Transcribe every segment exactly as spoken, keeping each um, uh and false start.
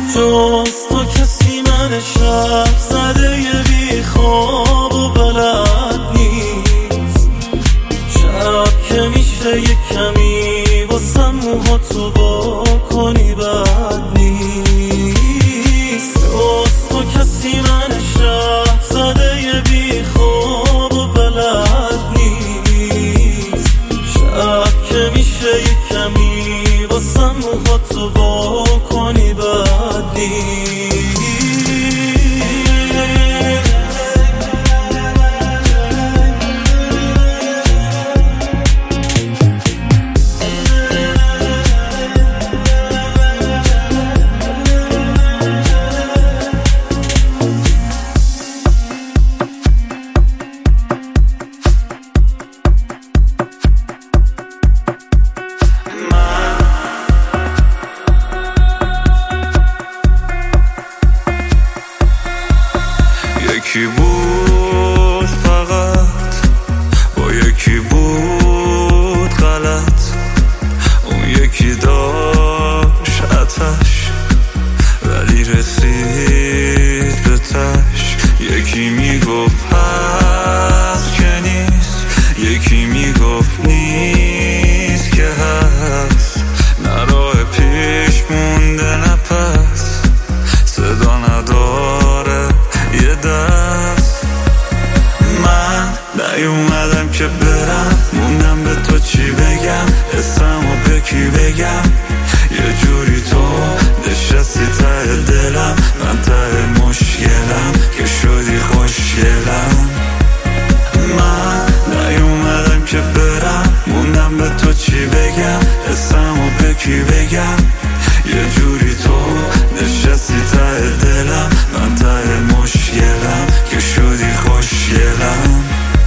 جز تو کسی من شب زده بی خواب و بلد نیست. شب که میشه یک کمی واسم موهاتو با کنی بد نیست. جز تو کسی من شب زده بی خواب و بلد نیست. شب که میشه یک کمی واسم موهاتو با کنی بد نیست. یکی بود فقط با یکی بود غلط، اون یکی داشت آتش ولی رسید به تش. یکی میگفت هست که نیست، یکی میگفت نیست که هست. نه راه پیش مونده نه پس، صدا نداره یه دست. من نیومدم که برم، موندم به تو چی بگم، اسمو به کی بگم. یه جوری تو نشستی ته دلم، من ته مشکلم که شدی خوشگلم. من نیومدم که برم، موندم به تو چی بگم، اسمو به کی بگم. یه جوری تو نشستی ته دلم، من ته مشکلم که شدی خوشگلم.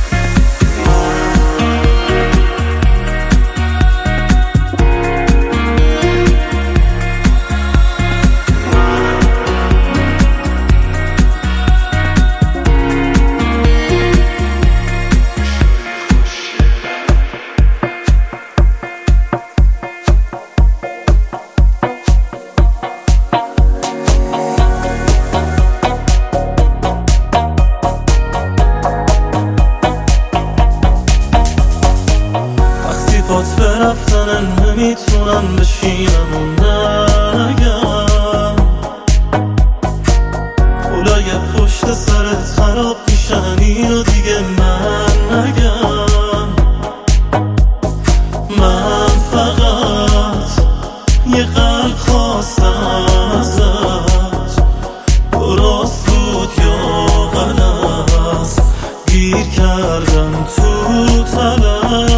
پات برفتن نمیتونم بشینم و نگم. پولای پشت سرت خراب میشن، اینو دیگه من نگم. من فقط یه قلب خواستم ازت، درست بود یا غلط، گیر کردم تو طلب.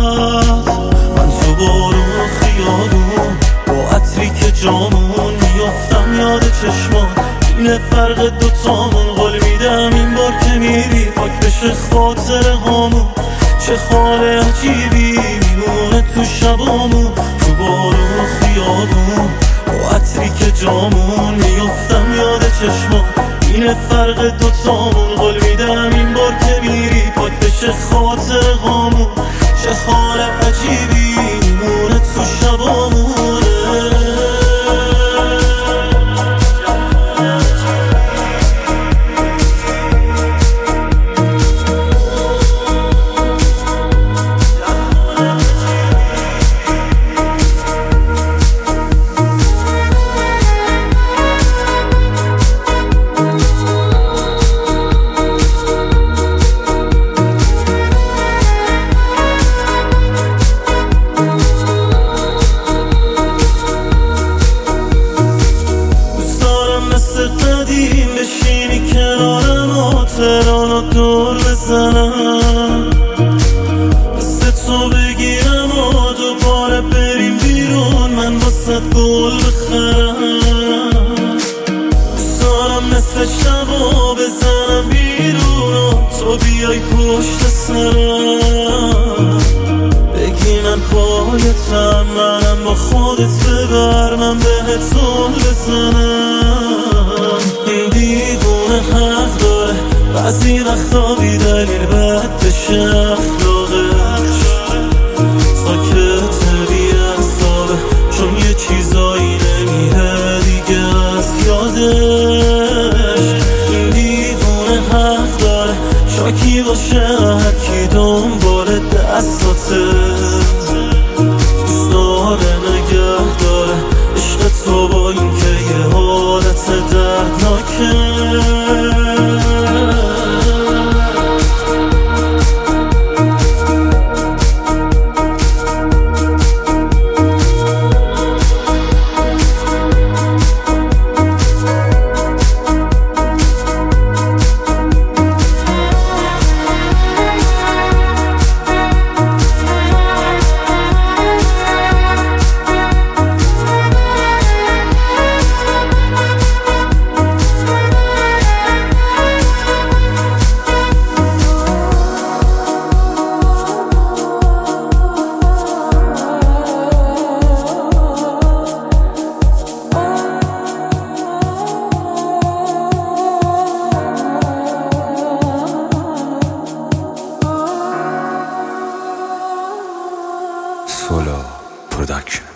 جامون میافتم یاد چشمان، اینه فرق دوتامون. قول میدم این بار که میری پاک بشه خاطر هامون. چه خال عجیبی میمونه تو شبامون، تو بارون خیابون با عطری که جامون میافتم یاد چشمان، اینه فرق دوتامون. قول میدم این بار که میری پاک بشه خاطر هامون. چه خال عجیبی میمونه تو شبامون. تهرانو دور بزنم، دست تو بگیرم و دوباره بریم بیرون، من واسه گل بخرم. دوستارم مثل شبا بزنم بیرون و تو بیای پشت سرم، بگی من پایتم، منم با خودت ببر، من بهت زل بزنم. این دیوونه حق داره بعضی وقتا بی دلیل بد بشه اخلاقش، ساکت بی اصابه چون یه چیزایی نمیره دیگه از سولو پروداکشن.